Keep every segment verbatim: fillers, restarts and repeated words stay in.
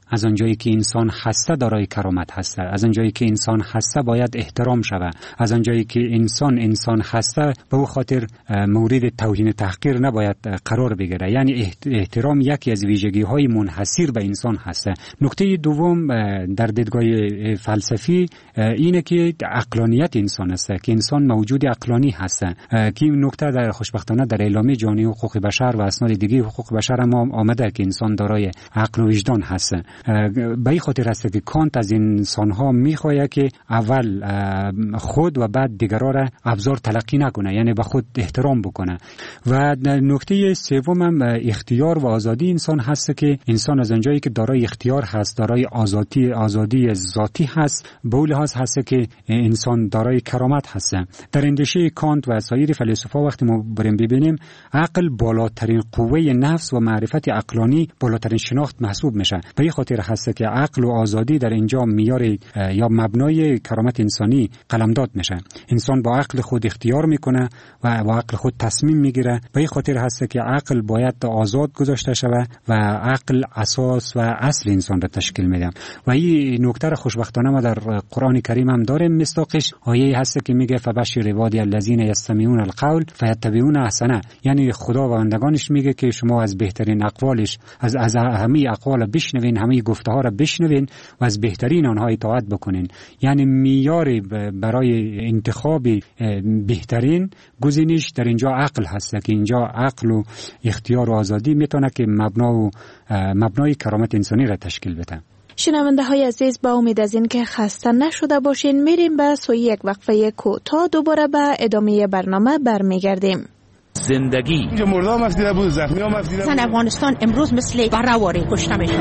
از آنجایی که انسان هسته دارای کرامت هسته، از آنجایی که انسان هسته باید احترام شود، از آنجایی که انسان انسان هسته به او خاطر مورد توهین تحقیر نباید قرار بگیره. یعنی احترام یکی از ویژگی های منحصر به انسان هسته. نکته دوم در دیدگاه فلسفی اینه که عقلانیت انسان است، که انسان موجود عقلانی هست، که این نکته در خوشبختانه در اعلامیه جهانی حقوق بشر و اسناد دیگه حقوق بشر هم آمده که انسان دارای عقل و وجدان هست. به این خاطر است که کانت از انسان ها میخواهد که اول خود و بعد دیگران را ابزار تلقی نکنه، یعنی به خود احترام بکنه. و نکته سوم هم اختیار و آزادی انسان هست که انسان از اونجایی که دارای اختیار هست، دارای آزادی آزادی ذاتی هست، به اون لحاظ هست که انسان دارای کرامت هست. در اندیشه کانت و سایر فیلسوفا وقتی ما بریم ببینیم عقل بالاترین قوه نفس و معرفت عقلانی بالاترین شناخت محسوب میشه. به این خاطر هست که عقل و آزادی در اینجا معیار یا مبنای کرامت انسانی قلمداد میشه. انسان با عقل خود اختیار میکنه و با عقل خود تصمیم میگیره. به این خاطر هست که عقل باید آزاد گذاشته شود و عقل اساس و اصل انسان را تشکیل میده. و این نکته خوشبختانه ما در قرآن کریم هم داریم. مستاقش آیه هست که میگه فبشر عبادی الذین یستمعون القول فیتبعون احسنه. یعنی خدا و بندگانش میگه که شما از بهترین اقوالش از از همه اقوال بشنوین، همه گفته ها را بشنوین و از بهترین آنها اطاعت بکنین. یعنی معیار برای انتخاب بهترین گزینش در اینجا عقل هست که اینجا عقل و اختیار و آزادی میتونه که مبنا و مبنای کرامت انسانی را تشکیل بده. شنونده های عزیز، با امید از این که خسته نشده باشین میریم به سوی یک وقفه کوتاه، دوباره به ادامه برنامه برمیگردیم. زندگی مردم مفدیده بود، زخمی ها مفدیده بود. زن افغانستان امروز مثل برهواری کشته میشن.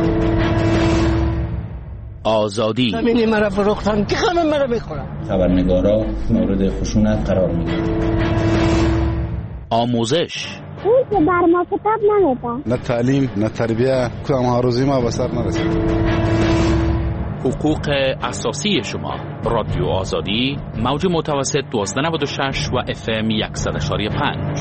آزادی زمینی مرا فروختن که همه مرا میخورن. خبرنگارا مورد خشونت قرار میگیرن. آموزش اون که بر ما کتاب نمیده. نه تعلیم نه تربیه، کدام هاروزی ما به سر نرسید. حقوق اساسی شما. رادیو آزادی، موج متوسط دوازده نود و شش و اف ام صد و پنج.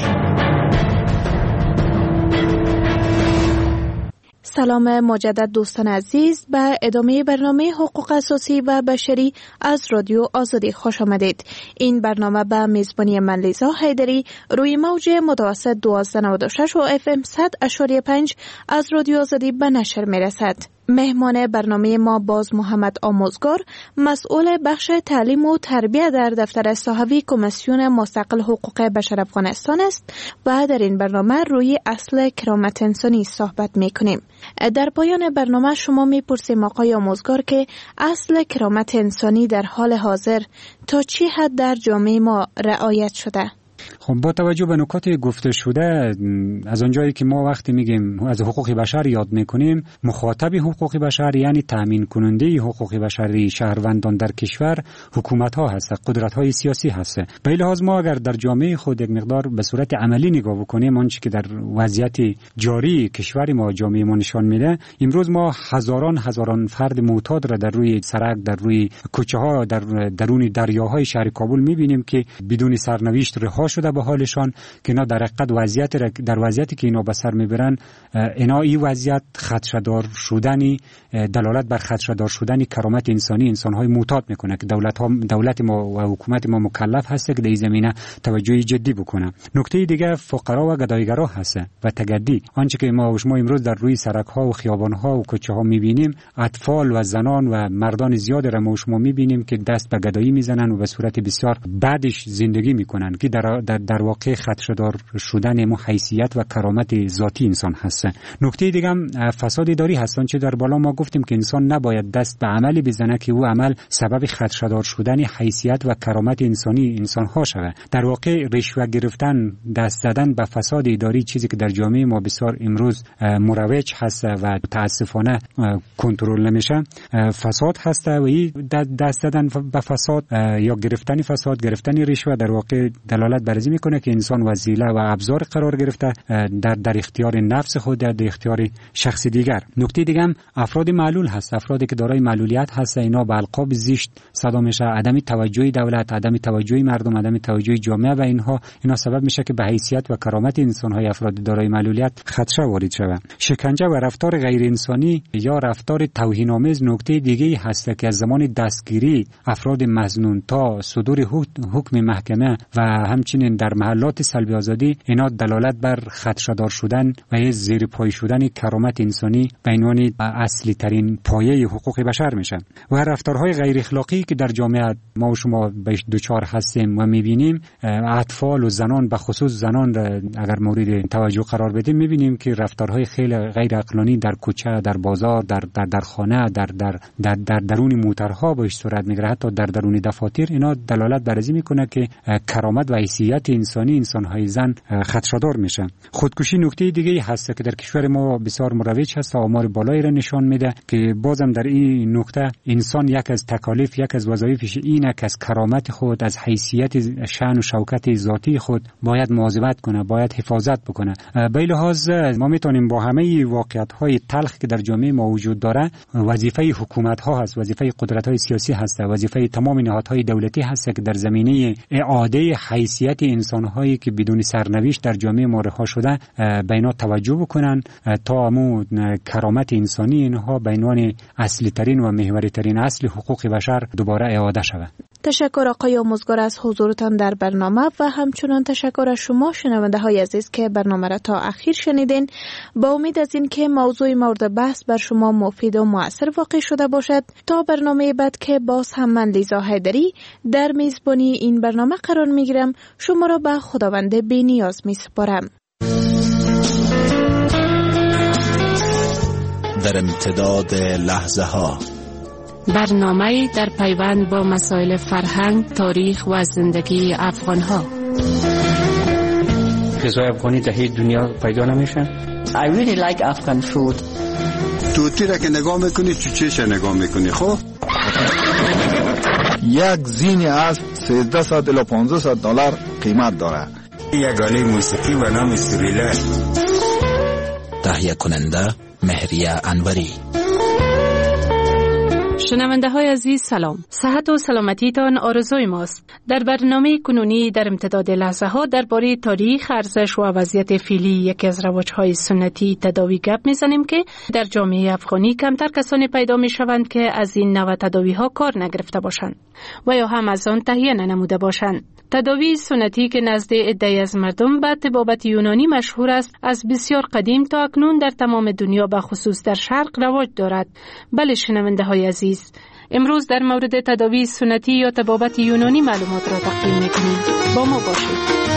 سلام مجدد دوستان عزیز، به ادامه برنامه حقوق اساسی و بشری از رادیو آزادی خوش آمدید. این برنامه به میزبانی من لیزا حیدری روی موج متوسط دوازده نود و شش و اف ام صد و پنج از رادیو آزادی به نشر می رسد. مهمان برنامه ما باز محمد آموزگار، مسئول بخش تعلیم و تربیت در دفتر صحوی کمیسیون مستقل حقوق بشر افغانستان است و در این برنامه روی اصل کرامت انسانی صحبت می کنیم. در پایان برنامه شما می پرسیم آقای آموزگار که اصل کرامت انسانی در حال حاضر تا چی حد در جامعه ما رعایت شده؟ خب با توجه به نکات گفته شده، از اونجایی که ما وقتی میگیم از حقوق بشر یاد میکنیم، مخاطب حقوق بشر یعنی تامین کننده حقوق بشری شهروندان در کشور حکومت ها هست، قدرت های سیاسی هست. به این لحاظ ما اگر در جامعه خود یک مقدار به صورت عملی نگاه بکنیم، آنچه که در وضعیت جاری کشور ما جامعه ما نشان میده، امروز ما هزاران هزاران فرد معتاد را در روی سرک، در روی کوچه ها، در درون دریاهای شهر کابل میبینیم که بدون سرنوشت رها شده به حالشان، که اینا در حقیقت وضعیت در وضعیتی که اینا به سر میبرن، اینا این وضعیت خدشه‌دار شدنی دلالت بر خدشه‌دار شدنی کرامت انسانی انسان‌های معتاد میکنه که دولت ها دولت ما و حکومت ما مکلف هست که در این زمینه توجه جدی بکنه. نکته دیگه فقرا و گدایگرا هست و تگدی. آنچه که ما و شما امروز در روی سرک‌ها و خیابان‌ها و کوچه‌ها میبینیم، اطفال و زنان و مردان زیاد را ما و شما میبینیم که دست به گدایی میزنن و به صورت بسیار بعدش زندگی میکنن که در در, در واقع خدشه‌دار شدن مو حیثیت و کرامت ذاتی انسان هست. نکته دیگه هم فساد اداری هستن، چه در بالا ما گفتیم که انسان نباید دست به عملی بزنه که او عمل سبب خدشه‌دار شدن حیثیت و کرامت انسانی انسان ها شود. در واقع رشوه گرفتن، دست زدن به فساد اداری چیزی که در جامعه ما بسیار امروز مروج هست و متاسفانه کنترل نمیشه، فساد هست و این دست زدن به فساد یا گرفتن فساد، گرفتن رشوه در واقع دلالت بر این میکنه که انسان وسیله و ابزار قرار گرفته در در اختیار نفس خود، در اختیار شخص دیگر. نکته دیگه هم افراد معلول هست، افرادی که دارای معلولیت هست، اینا به القاب زشت صدا میشه، عدم توجهی دولت، عدم توجهی مردم، عدم توجهی جامعه و اینها اینا سبب میشه که به حیثیت و کرامت انسان های افراد دارای معلولیت خدشه وارد شود. شکنجه و رفتار غیر انسانی یا رفتار توهین آمیز نکته دیگه هست که از زمان دستگیری افراد مظنون تا صدور حکم محکمه و همچنین در محلات سلب آزادی اینا دلالت بر خدشه‌دار شدن و زیر پای شدن کرامت انسانی به عنوان اصلی ترین پایه حقوق بشر میشن. و رفتارهای غیر اخلاقی که در جامعه ما و شما بهش دوچار هستیم و میبینیم، اطفال و زنان به خصوص زنان اگر مورد توجه قرار بدیم میبینیم که رفتارهای خیلی غیر عقلانی در کوچه، در بازار، در در در خانه، در در در, در درون موترها بهش صورت میگیره، حتی در درون دفاتر. اینا دلالت بر این میکنه که کرامت و حیثیت انسانی انسان‌های زن خدشه‌دار میشن. خودکشی نکته دیگه هست که در کشور ما بسیار مروج هست، آمار بالایی را نشان میده که بازم در این نکته انسان یک از تکالیف، یک از وظایفش اینه که از کرامت خود، از حیثیت شأن و شوکت ذاتی خود باید مواظبت کنه، باید حفاظت بکنه. به این لحاظ ما میتونیم با همه واقعیت‌های تلخ که در جامعه ما وجود داره، وظیفه حکومت‌ها هست، وظیفه قدرت‌های سیاسی هست، وظیفه تمام نهادهای دولتی هست که در زمینه اعاده حیثیت انسان‌هایی که بدون سرنوشت در جامعه ما رها شده به اینا توجه بکنن تا مو کرامت انسانی اینها به عنوان اصلی ترین و محوری ترین اصل حقوق بشر دوباره اعاده شود. تشکر آقای آموزگار از حضورتان در برنامه و همچنان تشکر از شما شنونده های عزیز که برنامه را تا اخیر شنیدین. با امید از این که موضوع مورد بحث بر شما مفید و مؤثر واقع شده باشد، تا برنامه بعد که باز هم من لیزا حیدری در میزبانی این برنامه قرار میگیرم، شما را به خداوند بی نیاز می سپارم. در امتداد لحظه ها، برنامه در پیوند با مسائل فرهنگ، تاریخ و زندگی افغان ها. غذای افغانی در هیچ دنیا پیدا نمیشه. I really like Afghan food. توتی را که نگاه میکنی چوچهش نگاه میکنی. خب یک زین از سیزده صد الی پانزده صد دلار قیمت داره. یک آله موسیقی و نام سوریله. تهیه کننده مهریه انوری. شنونده های عزیز سلام، صحت و سلامتیتان آرزوی ماست. در برنامه کنونی در امتداد لحظه ها درباره تاریخ، ارزش و وضعیت فعلی یکی از روش‌های سنتی تداوی گپ میزنیم که در جامعه افغانی کمتر کسانی پیدا میشوند که از این نوع تداوی ها کار نگرفته باشند و یا هم از آن تهیه ننموده باشند. تداوی سنتی که نزد عده‌ای از مردم به طبابت یونانی مشهور است، از بسیار قدیم تا اکنون در تمام دنیا به خصوص در شرق رواج دارد. بله شنونده های عزیز، امروز در مورد تداوی سنتی یا طبابت یونانی معلومات را تقدیم می‌کنیم. با ما باشید.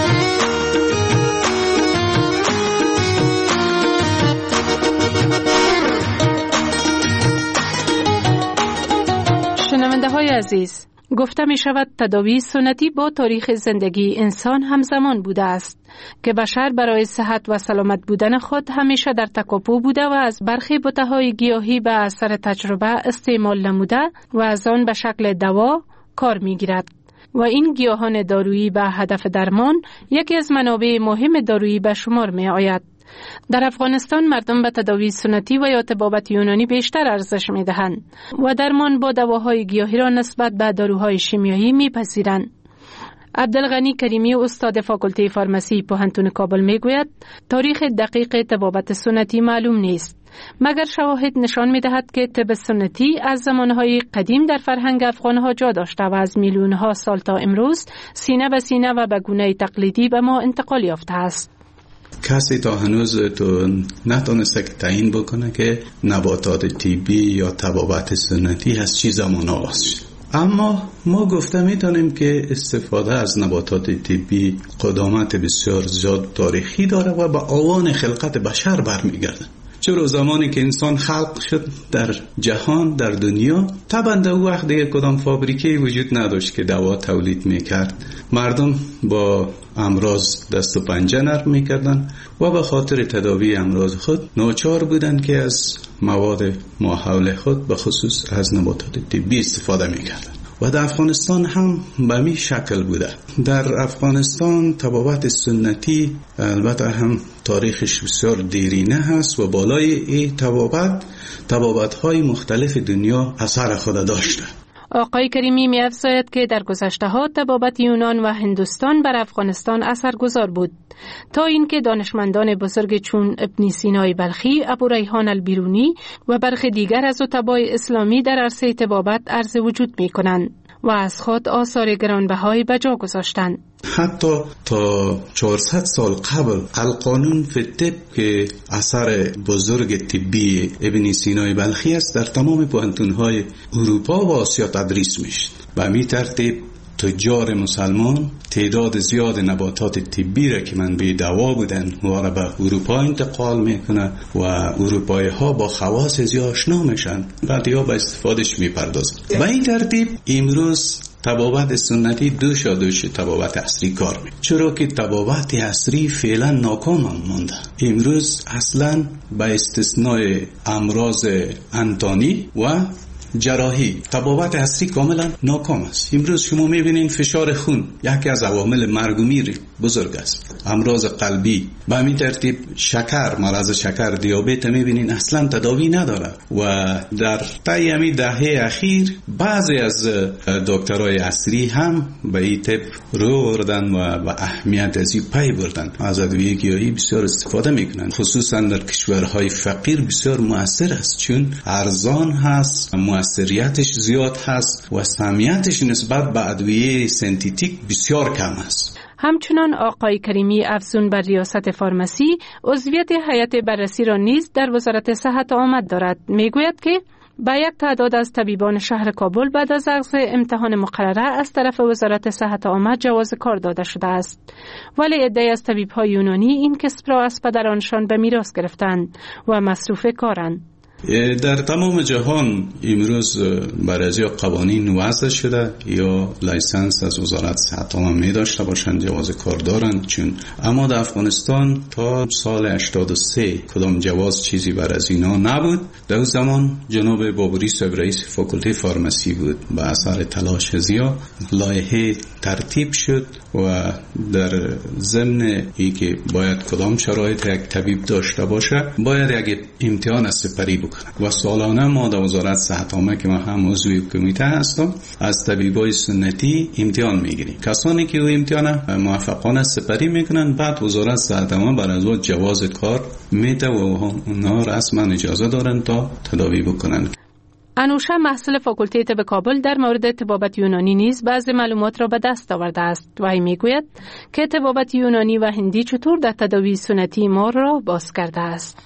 شنونده های عزیز، گفته می شود تداوی سنتی با تاریخ زندگی انسان همزمان بوده است که بشر برای صحت و سلامت بودن خود همیشه در تکاپو بوده و از برخی بوته‌های گیاهی به اثر تجربه استعمال نموده و از آن به شکل دوا کار می گیرد و این گیاهان دارویی به هدف درمان یکی از منابع مهم دارویی به شمار می آید. در افغانستان مردم به تداوی سنتی و یا طبابت یونانی بیشتر ارزش می دهند و درمان با دواهای گیاهی را نسبت به داروهای شیمیایی می پذیرند. عبدالغنی کریمی استاد فاکولته فارمسی پوهنتون کابل می گوید تاریخ دقیق طبابت سنتی معلوم نیست، مگر شواهد نشان می دهد که طب سنتی از زمانهای قدیم در فرهنگ افغانها جا داشته و از میلیونها سال تا امروز سینه به سینه و به گونه تقلیدی به ما انتقال یافته است. کسی تا هنوز تو نتونسته که تعیین بکنه که نباتات طبی یا طبابت سنتی از چی زمان آغاز شد. اما ما گفته میتونیم که استفاده از نباتات طبی قدامت بسیار زیاد تاریخی داره و به آوان خلقت بشر برمیگرده. چرا زمانی که انسان خلق شد در جهان، در دنیا، طبعا در وقت دیگه کدام فابریکه وجود نداشت که دوا تولید میکرد. مردم با امراض دست و پنجه نرم میکردن و به خاطر تداوی امراض خود ناچار بودن که از مواد ماحول خود به خصوص از نباتات طبی استفاده میکردن. و در افغانستان هم به می شکل بوده. در افغانستان طبابت سنتی البته هم تاریخش بسیار دیرینه هست و بالای این طبابت طبابت‌های مختلف دنیا اثر خود داشته. آقای کریمی می افزاید که در گذشته ها طبابت یونان و هندوستان بر افغانستان اثرگذار بود تا اینکه دانشمندان بزرگ چون ابن سینای بلخی، ابو ریحان البیرونی و برخی دیگر از اتباع اسلامی در عرصه طبابت عرض وجود می کنند و از خود آثار گرانبهایی به جا گذاشتند. حتی تا چهارصد سال قبل القانون فی الطب که اثر بزرگ طبی ابن سینای بلخی است در تمام پوهنتون‌های اروپا و آسیا تدریس میشد. به همین ترتیب تجار مسلمان تعداد زیاد نباتات طبی را که منبع دوا بودن و را به اروپا انتقال میکنه و اروپایی ها با خواص زیاد آشنا میشن، بعدیا به استفادهش میپردازن. به این ترتیب امروز طبابت سنتی دوش دوش طبابت عصری کار می، چرا که طبابت عصری فعلا ناکام هم مونده. امروز اصلا به استثناء امراض انتانی و جراحی طبابت عصری کاملا ناکام است. امروز شما میبینین فشار خون یکی از عوامل مرگ و میر بزرگ است. امراض قلبی، به همین ترتیب شکر، مرض شکر، دیابت میبینین اصلا تداوی نداره و در طی همین دهه اخیر بعضی از دکترای عصری هم به این طب رو بردن و به اهمیت از این پی بردن. از ادویه گیاهی بسیار استفاده میکنن، خصوصا در کشورهای فقیر بسیار مؤثر است چون ارزان هست، مؤثریتش زیاد هست و سمیتش نسبت به ادویه سنتیتیک بسیار کم است. همچنان آقای کریمی افزون بر ریاست فارمسی عضویت هیئت بررسی را نیز در وزارت صحت آمد دارد. میگوید که با یک تعداد از طبیبان شهر کابل بعد از اخذ امتحان مقرره از طرف وزارت صحت آمد جواز کار داده شده است، ولی عده‌ای از طبیب‌های یونانی این کسب را از پدرانشان به میراث گرفتند و مصروف کارند. در تمام جهان امروز برای قوانین وضع شده یا لایسنس از وزارت صحت عامه می داشته باشند، جواز کار دارند چون، اما در افغانستان تا سال هشتاد و سه کدام جواز چیزی بر از اینا نبود. در اون زمان جناب بابوری صاحب رئیس فاکولته فارمسی بود. به اثر تلاش زیاد لایحه ترتیب شد و در ضمن ای که باید کدام شرایط یک طبیب داشته باشه باید یک امتحان از سپری بکنه و سالانه ما در وزارت صحت عامه که ما هم عضو کمیته هستم از طبیبای سنتی امتحان میگیریم. کسانی که او امتحان موفقانه سپری میکنن بعد وزارت صحت عامه بر از اون جواز کار میده و اونها رسما اجازه دارن تا تداوی بکنن. انوشه محصل فاکولته طب کابل در مورد طبابت یونانی نیز بعضی معلومات را به دست آورده است و این میگوید که طبابت یونانی و هندی چطور در تداوی سنتی ما را باز کرده است.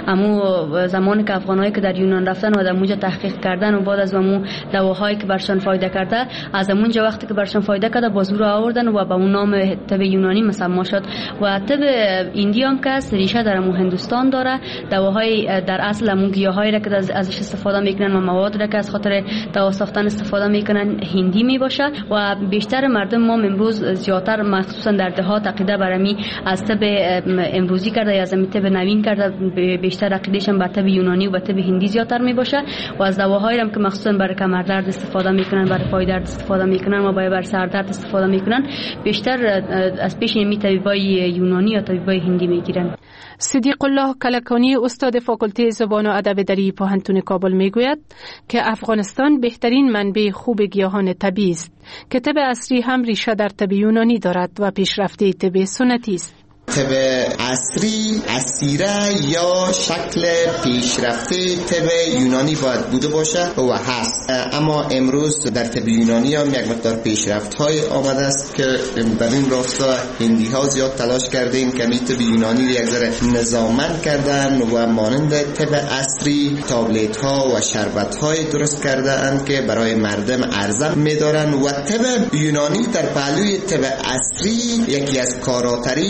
امو زمانی که افغانایی که در یونان رفتن و در اونجا تحقیق کردن و بعد از امو دواهایی که برشان فایده کرده، از اونجا وقتی که برشان فایده کرده بازو را آوردن و به اون نام طب یونانی مسما شد. و طب هندی هم که ریشه در امو هندوستان داره، دواهای در اصل امو گیاهایی را که ازش استفاده میکنن و مواد را که از خاطر دوا ساختن استفاده میکنن هندی میباشه و بیشتر مردم ما امروز زیاتر مخصوصا در دهات عقیده برمی از طب امروزی کرده یا از طب نوین کرده، بیشتر عقیدهشون بر طب یونانی و طب هندی زیادتر میباشه و از دواهایی هم که مخصوصا برای کمردرد استفاده میکنن، برای پای درد استفاده میکنن و برای سردرد استفاده میکنن بیشتر از پیش می طبیبای یونانی یا طبیبای هندی میگیرن. صدیق الله کلکانی استاد فاکولته زبان و ادب در پوهنتون کابل میگوید که افغانستان بهترین منبع خوب گیاهان طبیعی است که طب عصری هم ریشه در طب یونانی دارد و پیشرفته طب سنتی است. طب عصری اسیره یا شکل پیشرفته طب یونانی باید بوده باشه و هست، اما امروز در طب یونانی هم یک مقدار پیشرفت های آمده است که در این راستا هندی ها زیاد تلاش کردیم که می طب یونانی یک ذره نظاممند کردن و مانند طب عصری تابلت ها و شربت های درست کردن که برای مردم عرضه می دارن و طب یونانی در پهلوی طب عصری یکی از کاراترین و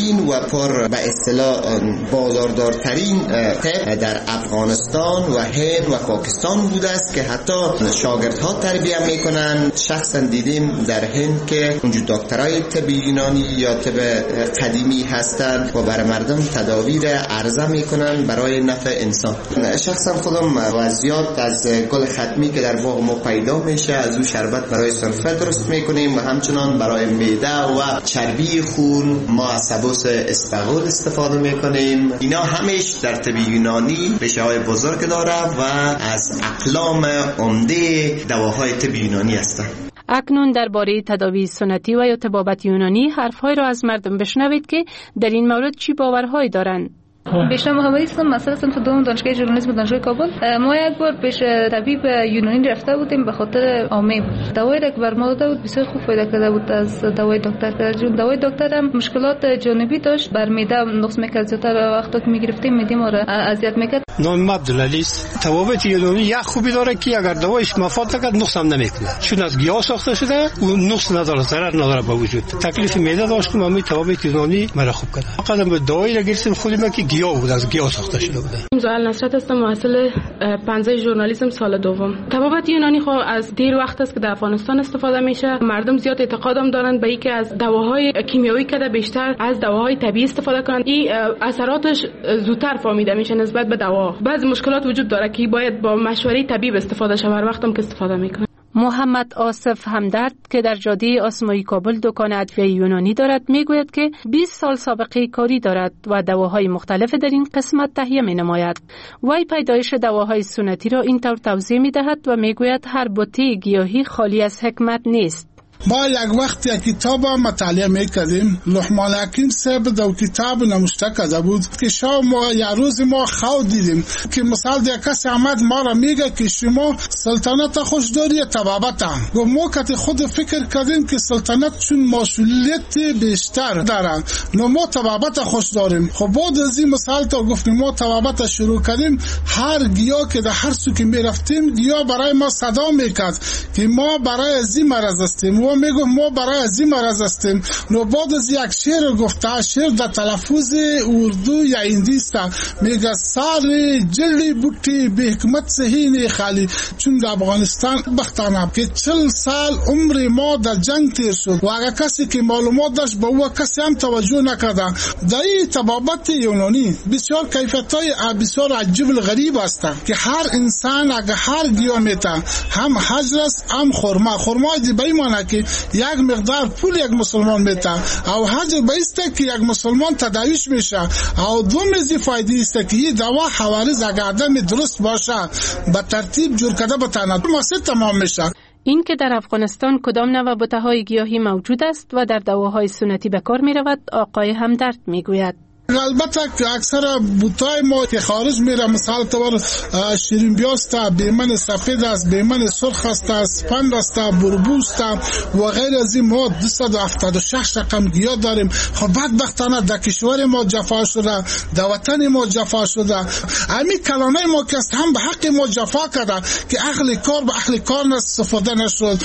پر به اصطلاح بازاردارترین طب در افغانستان و هند و پاکستان بوده است که حتی شاگردها تربیت میکنن. شخصا دیدیم در هند که اونجا دکترای طب یونانی یا طب قدیمی هستند و برای مردم تداویر عرضه میکنن برای نفع انسان. شخصا خودم وضعیت از گل ختمی که در باغ ما پیدا میشه از اون شربت برای سرفه درست میکنیم و همچنان برای معده و چربی خون ما از سبوس اسپغول استفاده میکنیم. اینا همش در طب یونانی ریشه های بزرگ داره و از اقلام عمده دواهای طب یونانی هستند. اکنون درباره تداوی سنتی و یا طبابت یونانی حرفهای را از مردم بشنوید که در این مورد چی باورهایی دارند. بیشتر محمدی هستم، مثلا صنف دوم دانشگاه ژورنالیسم دانشگاه کابل. ما یک بار پیش طبیب یونانی رفته بودیم به خاطر عامه بود. دوایی را که بر ما داده بود بسیار خوب فایده کرده بود از دوای دکتر. که دوای دکتر هم مشکلات جانبی داشت، بر معده نقص میکرد، زیادتر وقتا که میگرفتیم معده ما را اذیت میکرد. نام عبدالعلی است. طبابت یونانی یک خوبی داره که اگر دوایش مفاد نکرد نقص هم نمیکنه، چون از گیاه ساخته شده و نقص نداره، ضرر نداره به وجود. تکلیف معده داشتم، اما طبابت یونانی مرا خوب کرد. فقط به دوایی را گرفتم خودم که گیاه بود، از گیاه ساخته شده بوده. زوال نصرت هستم، محصل پنجه ژورنالیسم سال دوم. طبابت یونانی خو از دیر وقت است که در افغانستان استفاده میشه. مردم زیاد اعتقادم دارن به اینکه از دواهای کیمیایی که بیشتر از دواهای طبیعی استفاده کنن. این اثراتش زودتر فهمیده میشه نسبت به دوا. بعضی مشکلات وجود داره که باید با مشوره طبیب استفاده شه هر وقتم که استفاده میکنه. محمد آصف همدرد که در جاده آسمایی کابل دکان ادویه یونانی دارد میگوید که بیست سال سابقه کاری دارد و دواهای مختلف در این قسمت تهیه می نماید. وی پیدایش دواهای سنتی را اینطور توضیح می دهد و میگوید هر بوته گیاهی خالی از حکمت نیست. ما یک وقت یک کتاب مطالعه میکردیم. لقمان حکیم صاحب در کتاب نوشته کرده بود که شما ما یک روز ما خواب دیدیم که مثال یک کسی آمد ما را میگه که شما سلطنت خوش داری طبابت. و ما که خود فکر کردیم که سلطنت چون مسئولیت بیشتر داره نو ما طبابت خوش داریم. خب بعد از این مثال تا گفتیم ما طبابت شروع کردیم، هر گیاه که در هر سو که میرفتیم گیاه برای ما صدا میکرد که ما برای از این مرض هستیم، و میگم ما برای از این مرض هستیم. نو بعد از یک شعر گفته، شعر در تلفظ اردو یا هندی است، میگه سال جلی بوٹی به حکمت سهین خالی. چون در افغانستان بختانه که چل سال عمر ما در جنگ تیر شد و اگر کسی که معلومات داشت به او کسی هم توجه نکرده. در این طبابت یونانی بسیار کیفیت‌های بسیار عجیب و غریب است که هر انسان اگر هر گیاه میته، هم حجر است هم خرما. خرما دی به این معنی که یک مقدار پول یک مسلمان میته او حجر بایسته که یک مسلمان تداویش میشه. او دوم از فایده است که این دوا حوارز اگر آدم درست باشه به ترتیب جور کرده بتاند مقصد تمام میشه. این که در افغانستان کدام نوع بوته‌های گیاهی موجود است و در دواهای سنتی به کار میرود آقای همدرد میگوید. البته که اکثر بوتای ما که خارج میره، مثال طور شیرین بیاست، بیمن سفید است، بیمن سرخ است، اسپند است، بربوست و غیر از این ما دویست و هفتاد و شش رقم گیاه داریم. خب بدبختانه در کشور ما جفا شده، در وطن ما جفا شده. همین کلانه ما که هم به حق ما جفا کرده که اهل کار به اهل کار استفاده نشد.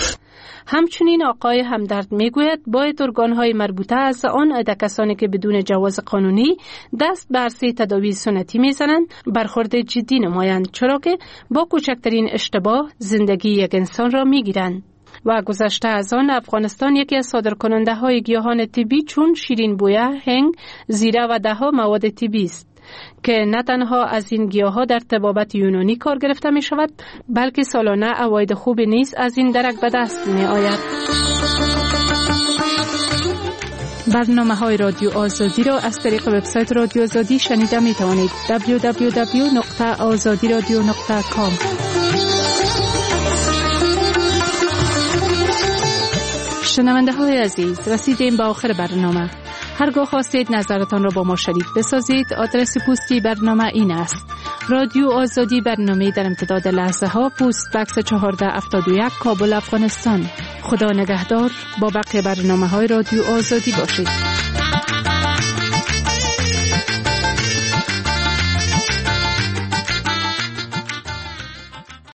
همچنین آقای همدرد میگوید باید ارگان‌های مربوطه از آن عده کسانی که بدون جواز قانونی دست به عرصه تداوی سنتی میزنند برخورد جدی نمایند، چرا که با کوچکترین اشتباه زندگی یک انسان را میگیرند. و گذشته از آن افغانستان یکی از صادرکننده های گیاهان طبی چون شیرین بویه، هنگ، زیره و دهها مواد طبی است که نه تنها از این گیاها در طبابت یونانی کار گرفته می شود بلکه سالانه عواید خوب نیز از این درک به دست می آید. برنامه های رادیو آزادی را از طریق وبسایت رادیو آزادی شنیده می توانید. دبلیو دبلیو دبلیو نقطه آزادی رادیو نقطه کام. شنونده های عزیز، رسیدیم به آخر برنامه. هرگاه خواستید نظرتان را با ما شریک بسازید، آدرس پستی برنامه این است: رادیو آزادی، برنامه در امتداد لحظه ها، پست بکس چهارده هفتاد و یک، کابل، افغانستان. خدا نگهدار. با بقیه برنامه های رادیو آزادی باشید.